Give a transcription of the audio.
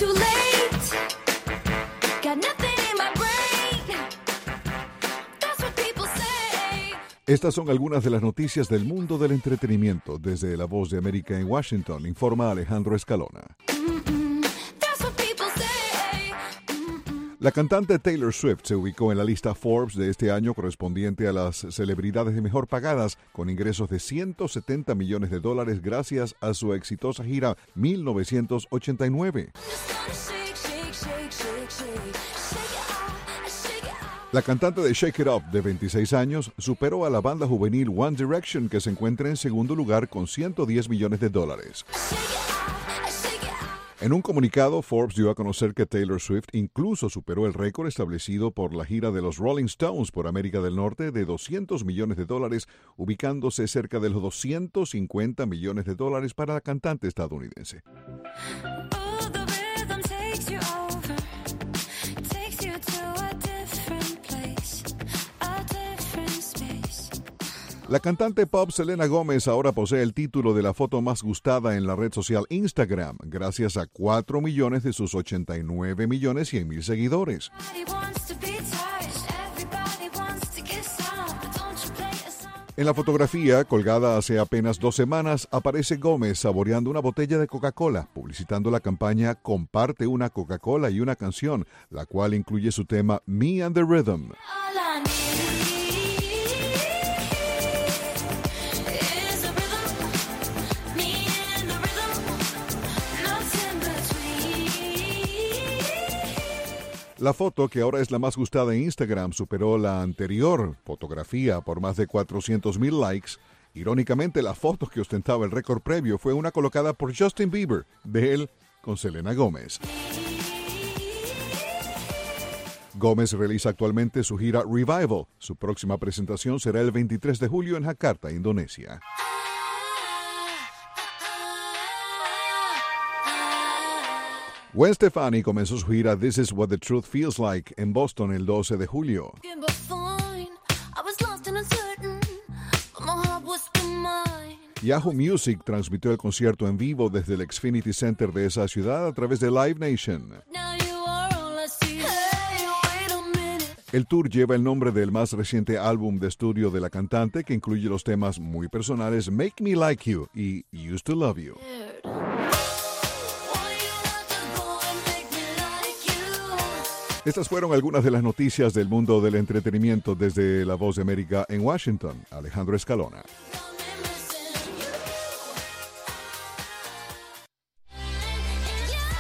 too late. Got nothing in my brain. That's what people say. Estas son algunas de las noticias del mundo del entretenimiento. Desde La Voz de América en Washington, informa Alejandro Escalona. La cantante Taylor Swift se ubicó en la lista Forbes de este año correspondiente a las celebridades mejor pagadas, con ingresos de $170 millones gracias a su exitosa gira 1989. La cantante de Shake It Up, de 26 años, superó a la banda juvenil One Direction, que se encuentra en segundo lugar con $110 millones. En un comunicado, Forbes dio a conocer que Taylor Swift incluso superó el récord establecido por la gira de los Rolling Stones por América del Norte de $200 millones, ubicándose cerca de los $250 millones para la cantante estadounidense. La cantante pop Selena Gómez ahora posee el título de la foto más gustada en la red social Instagram, gracias a 4 millones de sus 89.100.000 seguidores. En la fotografía, colgada hace apenas 2 semanas, aparece Gómez saboreando una botella de Coca-Cola, publicitando la campaña Comparte una Coca-Cola y una canción, la cual incluye su tema Me and the Rhythm. La foto, que ahora es la más gustada en Instagram, superó la anterior fotografía por más de 400,000 likes. Irónicamente, la foto que ostentaba el récord previo fue una colocada por Justin Bieber, de él con Selena Gómez. Gómez realiza actualmente su gira Revival. Su próxima presentación será el 23 de julio en Jakarta, Indonesia. Gwen Stefani comenzó su gira This Is What the Truth Feels Like en Boston el 12 de julio. Yahoo Music transmitió el concierto en vivo desde el Xfinity Center de esa ciudad a través de Live Nation. El tour lleva el nombre del más reciente álbum de estudio de la cantante, que incluye los temas muy personales Make Me Like You y Used to Love You. Estas fueron algunas de las noticias del mundo del entretenimiento desde La Voz de América en Washington. Alejandro Escalona.